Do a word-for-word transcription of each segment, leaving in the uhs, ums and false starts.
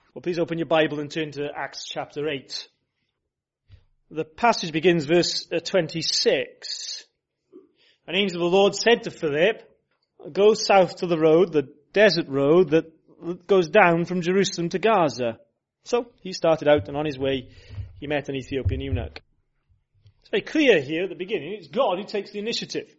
Well, please open your Bible and turn to Acts chapter eight. The passage begins verse twenty-six. An angel of the Lord said to Philip, go south to the road, the desert road that goes down from Jerusalem to Gaza. So he started out, and on his way he met an Ethiopian eunuch. It's very clear here at the beginning, it's God who takes the initiative.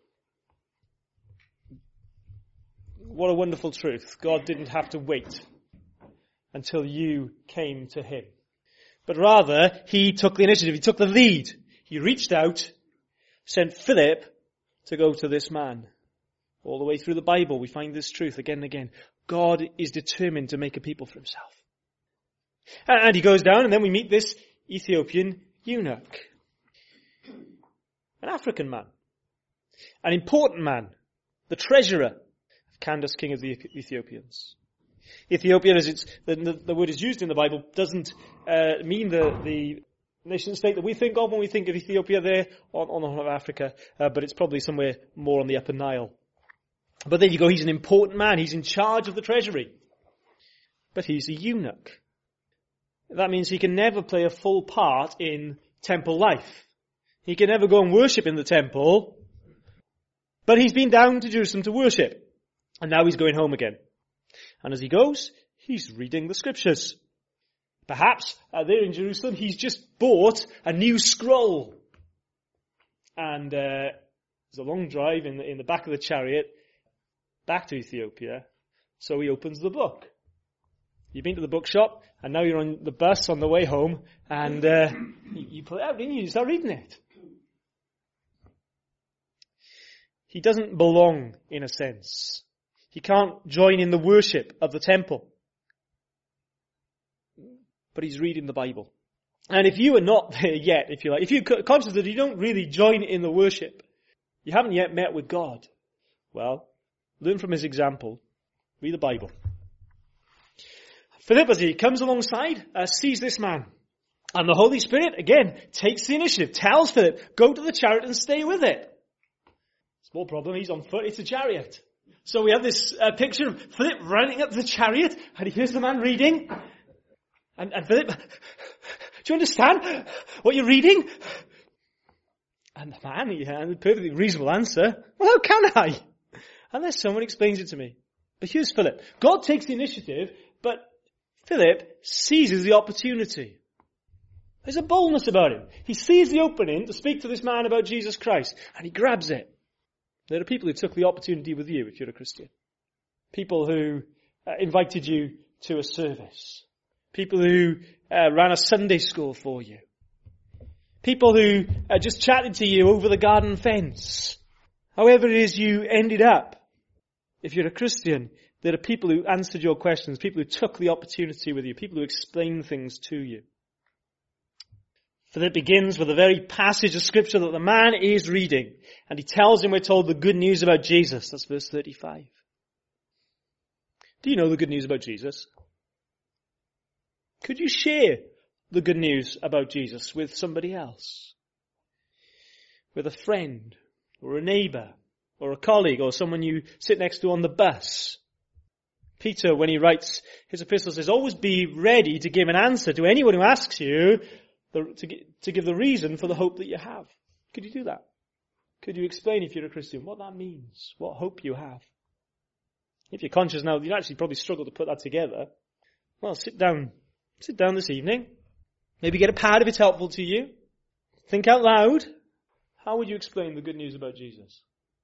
What a wonderful truth. God didn't have to wait until you came to him. But rather, he took the initiative, he took the lead. He reached out, sent Philip to go to this man. All the way through the Bible, we find this truth again and again. God is determined to make a people for himself. And he goes down, and then we meet this Ethiopian eunuch. An African man. An important man. The treasurer of Candace, king of the Ethiopians. Ethiopia, as it's, the, the, the word is used in the Bible, doesn't uh, mean the, the nation state that we think of when we think of Ethiopia there on, on the Horn of Africa, uh, but it's probably somewhere more on the Upper Nile. But there you go, he's an important man, he's in charge of the treasury. But he's a eunuch. That means he can never play a full part in temple life. He can never go and worship in the temple, but he's been down to Jerusalem to worship. And now he's going home again. And as he goes, he's reading the scriptures. Perhaps uh, there in Jerusalem, he's just bought a new scroll. And uh, there's a long drive in the, in the back of the chariot back to Ethiopia. So he opens the book. You've been to the bookshop, and now you're on the bus on the way home, and uh, you, you pull it out, and you start reading it. He doesn't belong, in a sense. He can't join in the worship of the temple. But he's reading the Bible. And if you are not there yet, if you like, if you're conscious that you don't really join in the worship, you haven't yet met with God, well, learn from his example. Read the Bible. Philip, as he comes alongside, uh, sees this man. And the Holy Spirit, again, takes the initiative, tells Philip, go to the chariot and stay with it. Small problem, he's on foot, it's a chariot. So we have this uh, picture of Philip running up to the chariot, and he hears the man reading. And, and Philip, do you understand what you're reading? And the man, he had a perfectly reasonable answer. Well, how can I? Unless someone explains it to me. But here's Philip. God takes the initiative, but Philip seizes the opportunity. There's a boldness about him. He sees the opening to speak to this man about Jesus Christ, and he grabs it. There are people who took the opportunity with you if you're a Christian. People who uh, invited you to a service. People who uh, ran a Sunday school for you. People who uh, just chatted to you over the garden fence. However it is you ended up, if you're a Christian, there are people who answered your questions, people who took the opportunity with you, people who explained things to you. Philip begins with a very passage of scripture that the man is reading. And he tells him, we're told, the good news about Jesus. That's verse thirty-five. Do you know the good news about Jesus? Could you share the good news about Jesus with somebody else? With a friend, or a neighbor, or a colleague, or someone you sit next to on the bus? Peter, when he writes his epistle, says, always be ready to give an answer to anyone who asks you the, to, to give the reason for the hope that you have. Could you do that? Could you explain, if you're a Christian, what that means? What hope you have? If you're conscious now, you'd actually probably struggle to put that together. Well, sit down. Sit down this evening. Maybe get a pad if it's helpful to you. Think out loud. How would you explain the good news about Jesus?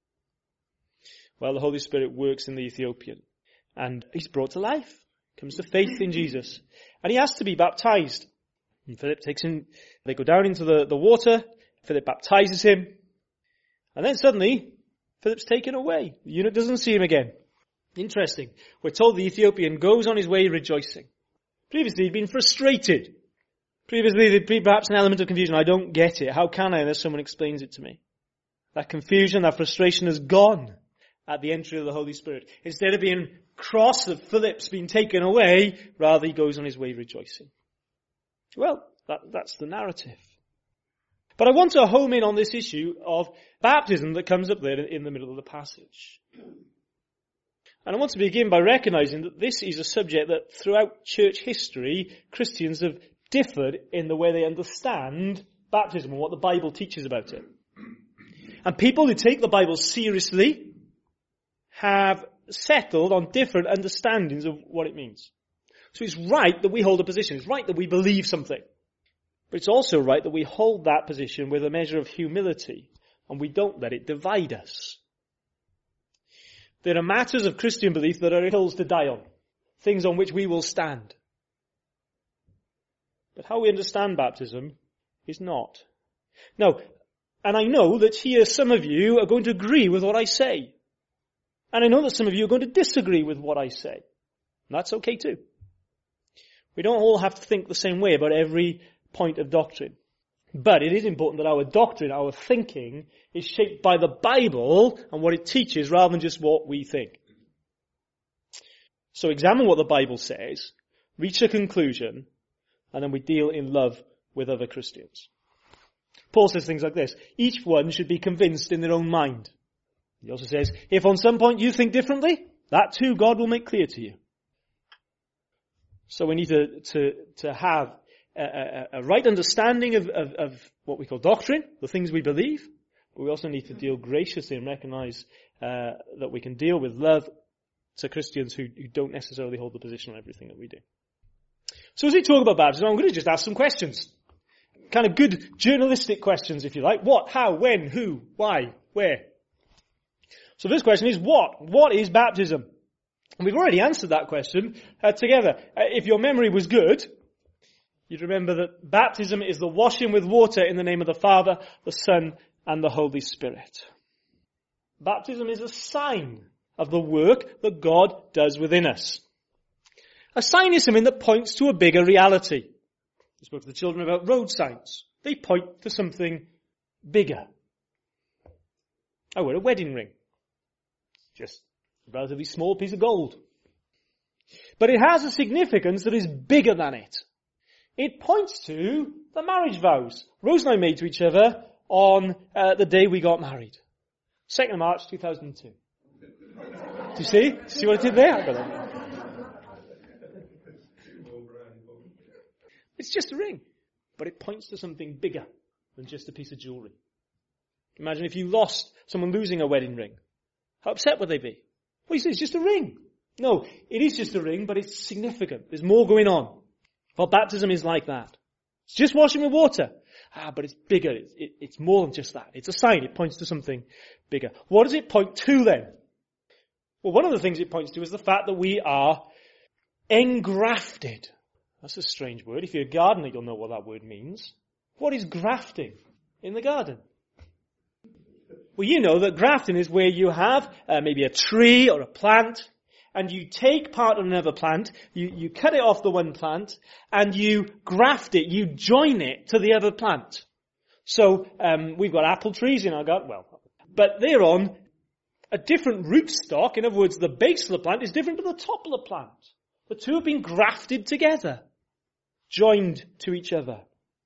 Well, the Holy Spirit works in the Ethiopian. And he's brought to life. Comes to faith in Jesus. And he has to be baptized. And Philip takes him, they go down into the, the water. Philip baptizes him. And then suddenly, Philip's taken away. The eunuch doesn't see him again. Interesting. We're told the Ethiopian goes on his way rejoicing. Previously, he'd been frustrated. Previously, there'd be perhaps an element of confusion. I don't get it. How can I unless someone explains it to me? That confusion, that frustration is gone at the entry of the Holy Spirit. Instead of being cross that Philip's been taken away, rather he goes on his way rejoicing. Well, that, that's the narrative. But I want to home in on this issue of baptism that comes up there in the middle of the passage. And I want to begin by recognizing that this is a subject that throughout church history, Christians have differed in the way they understand baptism and what the Bible teaches about it. And people who take the Bible seriously have settled on different understandings of what it means. So it's right that we hold a position. It's right that we believe something. But it's also right that we hold that position with a measure of humility and we don't let it divide us. There are matters of Christian belief that are hills to die on, things on which we will stand. But how we understand baptism is not. Now, and I know that here some of you are going to agree with what I say. And I know that some of you are going to disagree with what I say. And that's okay too. We don't all have to think the same way about every point of doctrine. But it is important that our doctrine, our thinking, is shaped by the Bible and what it teaches rather than just what we think. So examine what the Bible says, reach a conclusion, and then we deal in love with other Christians. Paul says things like this: each one should be convinced in their own mind. He also says, if on some point you think differently, that too God will make clear to you. So we need to, to, to have a, a, a right understanding of, of, of what we call doctrine, the things we believe. But we also need to deal graciously and recognize uh, that we can deal with love to Christians who, who don't necessarily hold the position on everything that we do. So as we talk about baptism, I'm going to just ask some questions. Kind of good journalistic questions, if you like. What, how, when, who, why, where? So this question is what? What is baptism? And we've already answered that question uh, together. Uh, if your memory was good, you'd remember that baptism is the washing with water in the name of the Father, the Son, and the Holy Spirit. Baptism is a sign of the work that God does within us. A sign is something that points to a bigger reality. I spoke to the children about road signs. They point to something bigger. I wear a wedding ring. Just a relatively small piece of gold. But it has a significance that is bigger than it. It points to the marriage vows Rose and I made to each other on uh, the day we got married. second of March two thousand two. Do you see? See what I did there? It's just a ring, but it points to something bigger than just a piece of jewellery. Imagine if you lost someone losing a wedding ring. How upset would they be? Well, you say it's just a ring. No, it is just a ring, but it's significant. There's more going on. Well, baptism is like that. It's just washing with water. Ah, but it's bigger. It, it, it's more than just that. It's a sign. It points to something bigger. What does it point to then? Well, one of the things it points to is the fact that we are engrafted. That's a strange word. If you're a gardener, you'll know what that word means. What is grafting in the garden? Well, you know that grafting is where you have uh, maybe a tree or a plant, and you take part of another plant, you, you cut it off the one plant, and you graft it, you join it to the other plant. So um, we've got apple trees in our garden, well, but they're on a different rootstock. In other words, the base of the plant is different to the top of the plant. The two have been grafted together, joined to each other.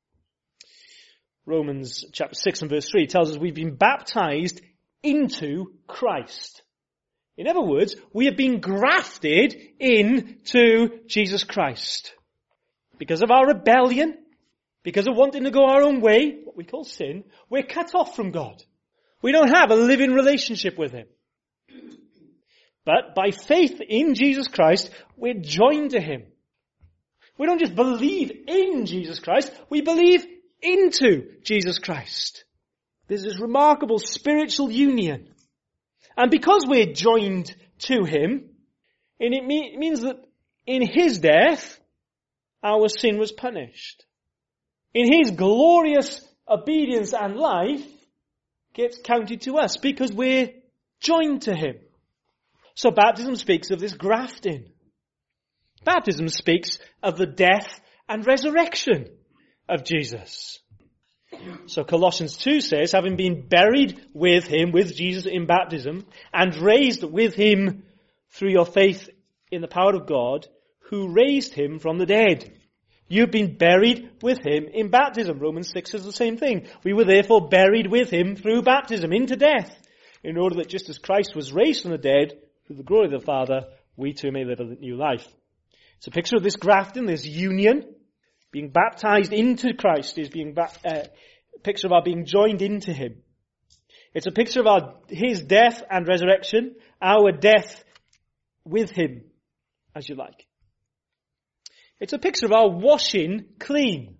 Romans chapter six and verse three tells us we've been baptized into Christ. In other words, we have been grafted into Jesus Christ. Because of our rebellion, because of wanting to go our own way, what we call sin, we're cut off from God. We don't have a living relationship with Him. But by faith in Jesus Christ, we're joined to Him. We don't just believe in Jesus Christ, we believe into Jesus Christ. There's this remarkable spiritual union. And because we're joined to Him, and it me- means that in His death, our sin was punished. In His glorious obedience and life, gets counted to us because we're joined to Him. So baptism speaks of this grafting. Baptism speaks of the death and resurrection of Jesus. So Colossians two says, having been buried with Him, with Jesus in baptism, and raised with Him through your faith in the power of God, who raised Him from the dead. You've been buried with Him in baptism. Romans six says the same thing. We were therefore buried with Him through baptism into death, in order that just as Christ was raised from the dead through the glory of the Father, we too may live a new life. It's a picture of this grafting, this union. Being baptized into Christ is being ba- uh, a picture of our being joined into Him. It's a picture of our His death and resurrection, our death with Him, as you like. It's a picture of our washing clean.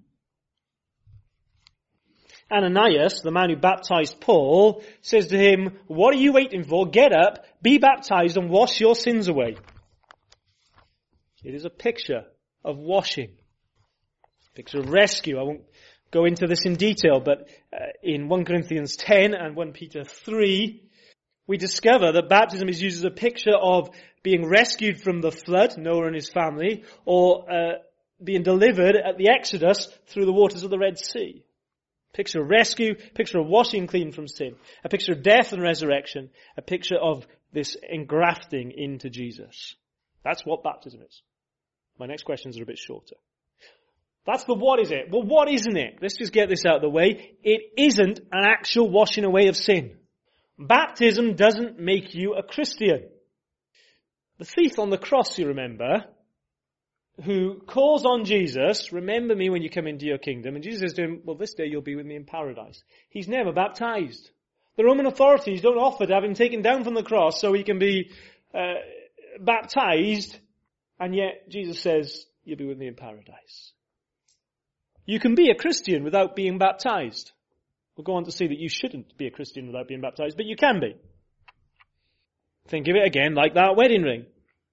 Ananias, the man who baptized Paul, says to him, what are you waiting for? Get up, be baptized and wash your sins away. It is a picture of washing. A picture of rescue. I won't go into this in detail, but uh, in First Corinthians ten and First Peter three, we discover that baptism is used as a picture of being rescued from the flood, Noah and his family, or uh, being delivered at the Exodus through the waters of the Red Sea. Picture of rescue, picture of washing clean from sin, a picture of death and resurrection, a picture of this engrafting into Jesus. That's what baptism is. My next questions are a bit shorter. That's the what is it? Well, what isn't it? Let's just get this out of the way. It isn't an actual washing away of sin. Baptism doesn't make you a Christian. The thief on the cross, you remember, who calls on Jesus, remember me when you come into your kingdom. And Jesus says to him, well, this day you'll be with me in paradise. He's never baptized. The Roman authorities don't offer to have him taken down from the cross so he can be uh, baptized. And yet Jesus says, you'll be with me in paradise. You can be a Christian without being baptized. We'll go on to see that you shouldn't be a Christian without being baptized, but you can be. Think of it again like that wedding ring.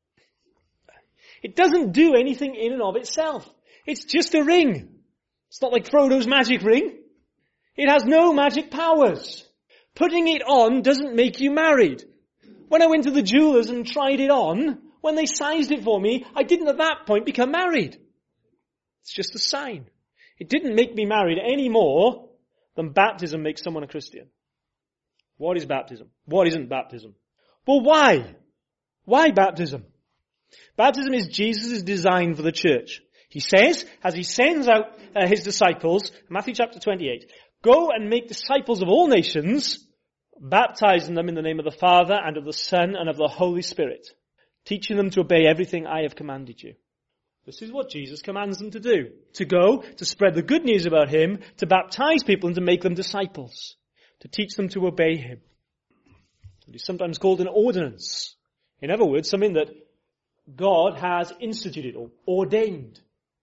It doesn't do anything in and of itself. It's just a ring. It's not like Frodo's magic ring. It has no magic powers. Putting it on doesn't make you married. When I went to the jewelers and tried it on, when they sized it for me, I didn't at that point become married. It's just a sign. It didn't make me married any more than baptism makes someone a Christian. What is baptism? What isn't baptism? Well, why? Why baptism? Baptism is Jesus' design for the church. He says, as he sends out uh, his disciples, Matthew chapter twenty-eight, go and make disciples of all nations, baptizing them in the name of the Father and of the Son and of the Holy Spirit, teaching them to obey everything I have commanded you. This is what Jesus commands them to do. To go, to spread the good news about him, to baptize people and to make them disciples, to teach them to obey him. It is sometimes called an ordinance. In other words, something that God has instituted or ordained.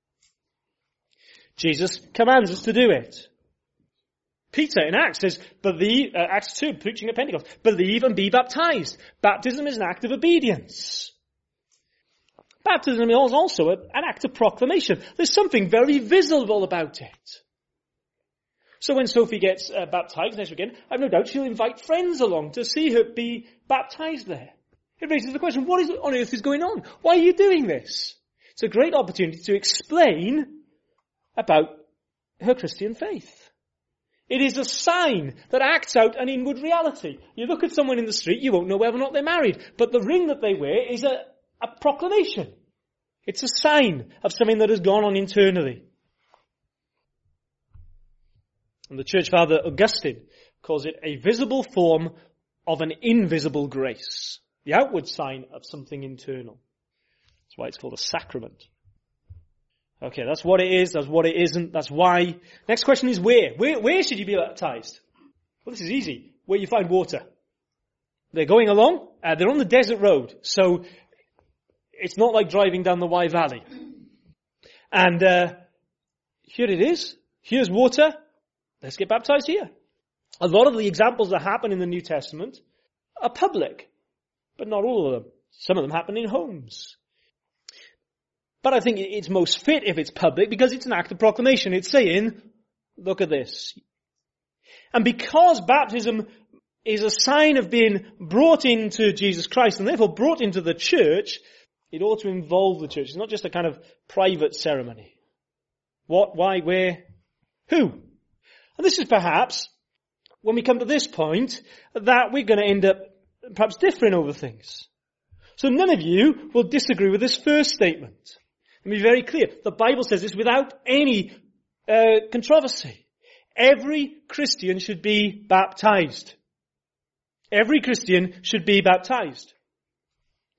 Jesus commands us to do it. Peter in Acts says, believe, uh, Acts two, preaching at Pentecost, believe and be baptized. Baptism is an act of obedience. Baptism is also a, an act of proclamation. There's something very visible about it. So when Sophie gets uh, baptized next weekend, I've no doubt she'll invite friends along to see her be baptized there. It raises the question, what is, on earth is going on? Why are you doing this? It's a great opportunity to explain about her Christian faith. It is a sign that acts out an inward reality. You look at someone in the street, you won't know whether or not they're married. But the ring that they wear is a, a proclamation. It's a sign of something that has gone on internally. And the church father Augustine calls it a visible form of an invisible grace. The outward sign of something internal. That's why it's called a sacrament. Okay, that's what it is, that's what it isn't, that's why. Next question is where? Where, where should you be baptized? Well, this is easy. Where you find water. They're going along, uh, they're on the desert road, so it's not like driving down the Wye Valley. And uh, here it is. Here's water. Let's get baptized here. A lot of the examples that happen in the New Testament are public. But not all of them. Some of them happen in homes. But I think it's most fit if it's public because it's an act of proclamation. It's saying, look at this. And because baptism is a sign of being brought into Jesus Christ and therefore brought into the church, it ought to involve the church. It's not just a kind of private ceremony. What, why, where, who? And this is perhaps, when we come to this point, that we're going to end up perhaps differing over things. So none of you will disagree with this first statement. Let me be very clear. The Bible says this without any uh, controversy. Every Christian should be baptized. Every Christian should be baptized.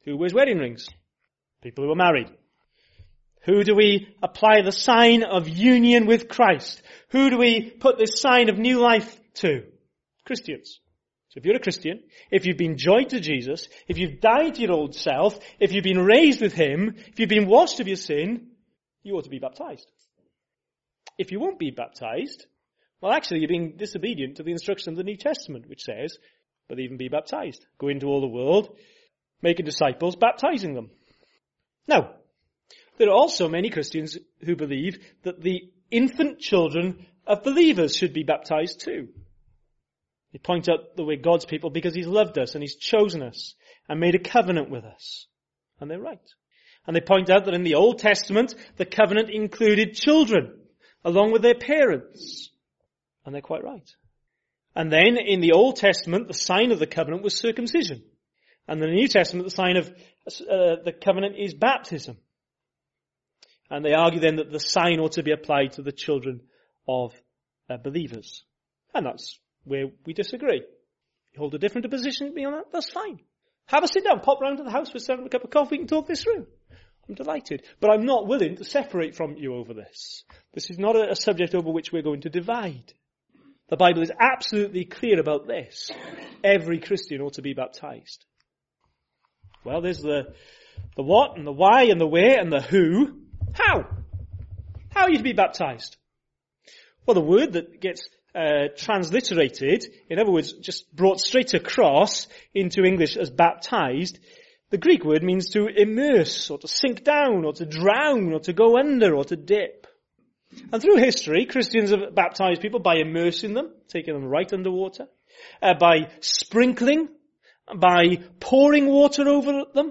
Who wears wedding rings? People who are married. Who do we apply the sign of union with Christ? Who do we put this sign of new life to? Christians. So if you're a Christian, if you've been joined to Jesus, if you've died to your old self, if you've been raised with Him, if you've been washed of your sin, you ought to be baptized. If you won't be baptized, well actually you're being disobedient to the instruction of the New Testament, which says, believe and be baptized. Go into all the world, making disciples, baptizing them. Now, there are also many Christians who believe that the infant children of believers should be baptized too. They point out that we're God's people because He's loved us and He's chosen us and made a covenant with us. And they're right. And they point out that in the Old Testament, the covenant included children along with their parents. And they're quite right. And then in the Old Testament, the sign of the covenant was circumcision. And in the New Testament, the sign of uh, the covenant is baptism. And they argue then that the sign ought to be applied to the children of uh, believers. And that's where we disagree. You hold a different position to me on that, that's fine. Have a sit down, pop round to the house, we're serving a cup of coffee, we can talk this through. I'm delighted. But I'm not willing to separate from you over this. This is not a, a subject over which we're going to divide. The Bible is absolutely clear about this. Every Christian ought to be baptized. Well, there's the, the what and the why and the where and the who. How? How are you to be baptized? Well, the word that gets uh, transliterated, in other words, just brought straight across into English as baptized, the Greek word means to immerse or to sink down or to drown or to go under or to dip. And through history, Christians have baptized people by immersing them, taking them right underwater, uh, by sprinkling, by pouring water over them.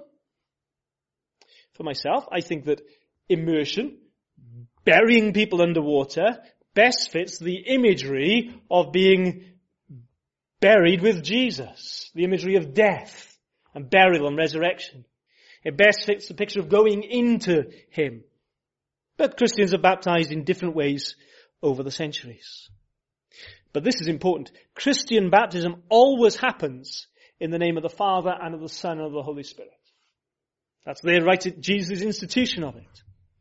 For myself, I think that immersion, burying people underwater, best fits the imagery of being buried with Jesus, the imagery of death and burial and resurrection. It best fits the picture of going into Him. But Christians are baptized in different ways over the centuries. But this is important. Christian baptism always happens in the name of the Father and of the Son and of the Holy Spirit. That's there right at Jesus' institution of it.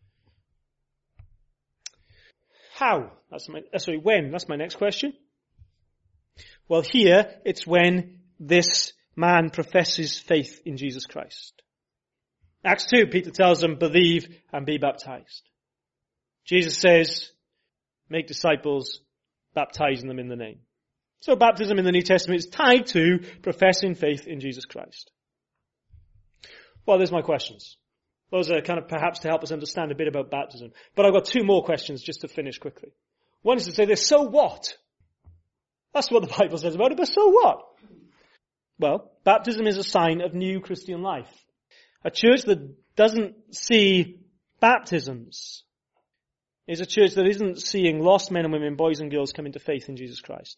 How? That's my, sorry, when? That's my next question. Well, here it's when this man professes faith in Jesus Christ. Acts two, Peter tells them, believe and be baptized. Jesus says, make disciples, baptizing them in the name. So baptism in the New Testament is tied to professing faith in Jesus Christ. Well, there's my questions. Those are kind of perhaps to help us understand a bit about baptism. But I've got two more questions just to finish quickly. One is to say this, so what? That's what the Bible says about it, but so what? Well, baptism is a sign of new Christian life. A church that doesn't see baptisms is a church that isn't seeing lost men and women, boys and girls come into faith in Jesus Christ.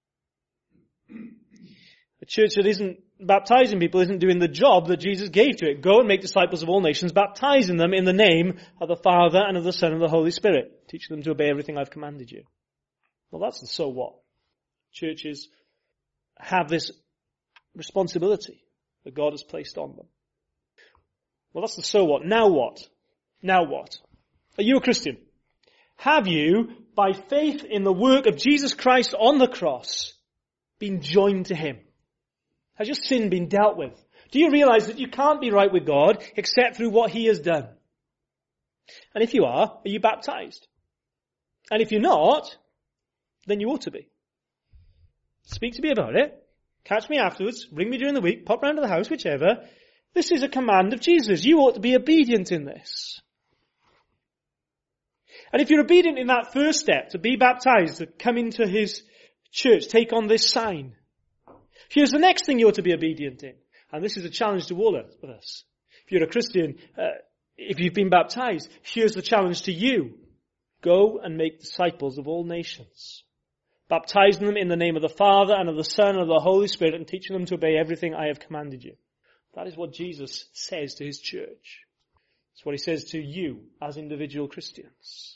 A church that isn't baptizing people isn't doing the job that Jesus gave to it. Go and make disciples of all nations, baptizing them in the name of the Father and of the Son and of the Holy Spirit, teaching them to obey everything I've commanded you. Well, that's the so what. Churches have this responsibility that God has placed on them. Well, that's the so what. Now what? Now what? Are you a Christian? Have you, by faith in the work of Jesus Christ on the cross, been joined to Him? Has your sin been dealt with? Do you realize that you can't be right with God except through what He has done? And if you are, are you baptized? And if you're not, then you ought to be. Speak to me about it. Catch me afterwards. Ring me during the week. Pop round to the house, whichever. This is a command of Jesus. You ought to be obedient in this. And if you're obedient in that first step, to be baptized, to come into His church, take on this sign, here's the next thing you ought to be obedient in. And this is a challenge to all of us. If you're a Christian, uh, if you've been baptized, here's the challenge to you. Go and make disciples of all nations, baptizing them in the name of the Father and of the Son and of the Holy Spirit, and teaching them to obey everything I have commanded you. That is what Jesus says to His church. It's what He says to you as individual Christians.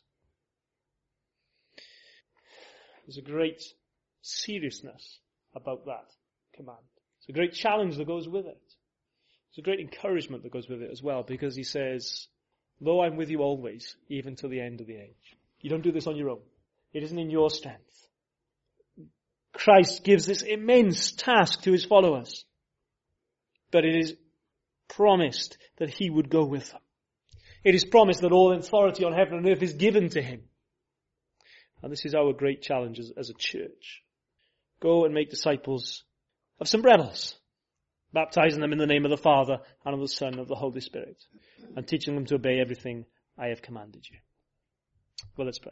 There's a great seriousness about that command. It's a great challenge that goes with it. There's a great encouragement that goes with it as well, because he says, lo, I'm with you always, even till the end of the age. You don't do this on your own. It isn't in your strength. Christ gives this immense task to his followers, but it is promised that he would go with them. It is promised that all authority on heaven and earth is given to him. And this is our great challenge as, as a church. Go and make disciples of some rebels, baptizing them in the name of the Father and of the Son and of the Holy Spirit, and teaching them to obey everything I have commanded you. Well, let's pray.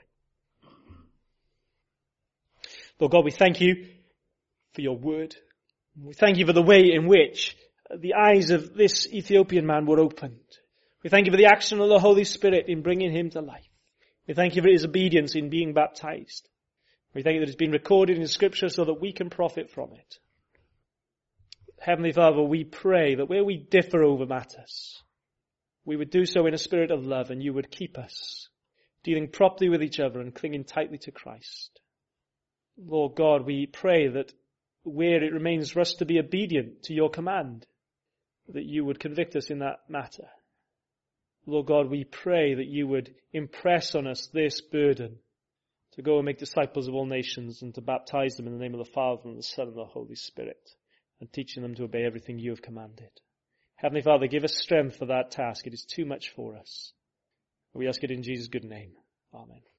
Lord God, we thank you for your word. We thank you for the way in which the eyes of this Ethiopian man were opened. We thank you for the action of the Holy Spirit in bringing him to life. We thank you for his obedience in being baptized. We thank you that it's been recorded in Scripture so that we can profit from it. Heavenly Father, we pray that where we differ over matters, we would do so in a spirit of love, and you would keep us dealing properly with each other and clinging tightly to Christ. Lord God, we pray that where it remains for us to be obedient to your command, that you would convict us in that matter. Lord God, we pray that you would impress on us this burden to go and make disciples of all nations and to baptize them in the name of the Father and the Son and the Holy Spirit, and teaching them to obey everything you have commanded. Heavenly Father, give us strength for that task. It is too much for us. We ask it in Jesus' good name. Amen.